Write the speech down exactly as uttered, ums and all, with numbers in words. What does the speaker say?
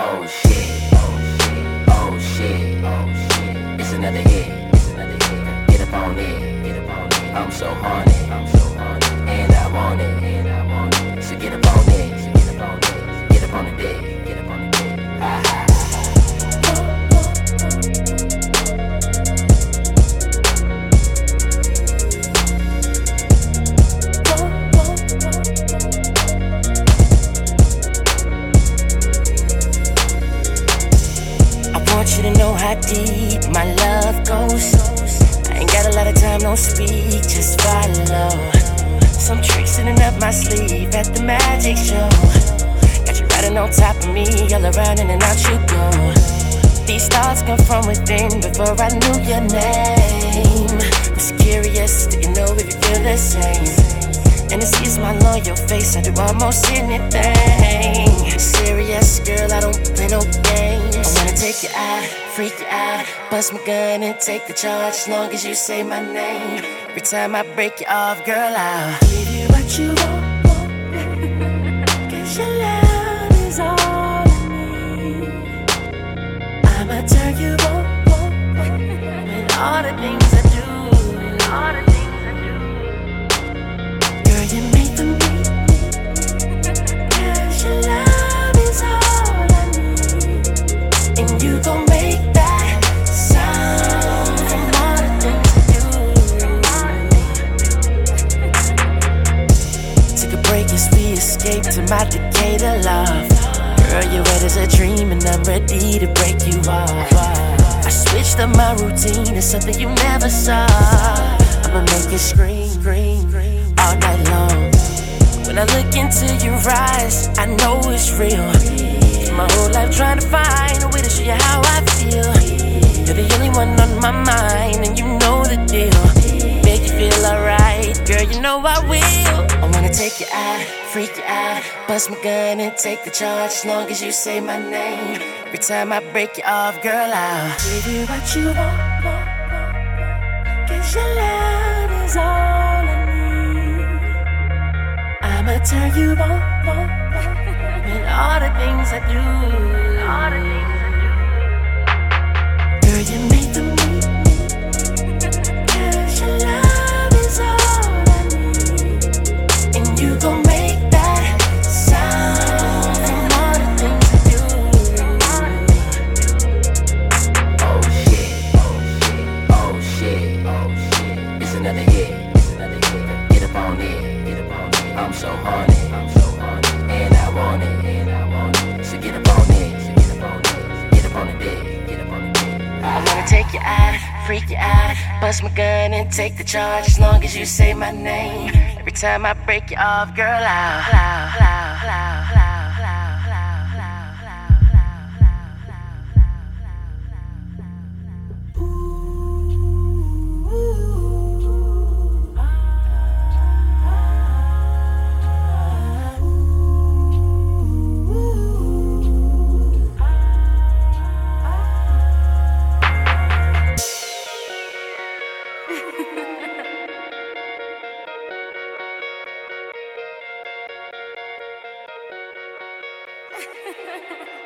Oh shit, oh shit, oh shit, oh shit. It's another hit, it's another hit. Get up on it, get up on it. I'm so horny, I'm so horny, and I want it, and I want it. So get up on it, so get up on it, get up on the dick, get up on the dick. Ha ha. I want you to know how deep my love goes. I ain't got a lot of time, no speak, just follow. Some tricks sitting up my sleeve at the magic show. Got you riding on top of me, all around in and out you go. These thoughts come from within before I knew your name. Was curious, didn't know if you feel the same. And it's easy, my loyal face, I do almost anything. Serious, girl, I don't play no games. I wanna take you out, freak you out, bust my gun and take the charge as long as you say my name. Every time I break you off, girl, I'll give you what you want, want. Cause your love is all I need. I'ma turn you on, on, on. And all the things I do, and all the things I do. Girl, you make them beat. Cause your love is all I need. And you gon' make that sound from all the things I do. Take a break as we escape to my decade of love. Girl, you're wet as a dream and I'm ready to break you off. I switched up my routine, it's something you never saw. I'ma make it scream, scream, all night long. When I look into your eyes, I know it's real. My whole life trying to find a way to show you how I feel. You're the only one on my mind, and you know the deal. Make you feel alright, girl, you know I will. I wanna take you out, freak you out, bust my gun and take the charge as long as you say my name. Every time I break you off, girl, I'll give you what you want, want, want. Cause your love is all I need. I'ma turn you on, on, on. And all the things I do, all the things I do. Girl, you make them meet. Cause your love is all I need. And you gon' make that sound from all the things I do. Oh shit, oh shit, oh shit. It's another hit, it's another hit. Get up on it, get up on it. I'm so horny, I'm so horny, and I want it, and I want it. So get up on it, so get up on it, get up on the dick, get up on the dick. I wanna take you out, freak you out, bust my gun and take the charge as long as you say my name. Every time I break you off, girl, I'll, I'll, I'll, I'll, I'll. Ha ha ha.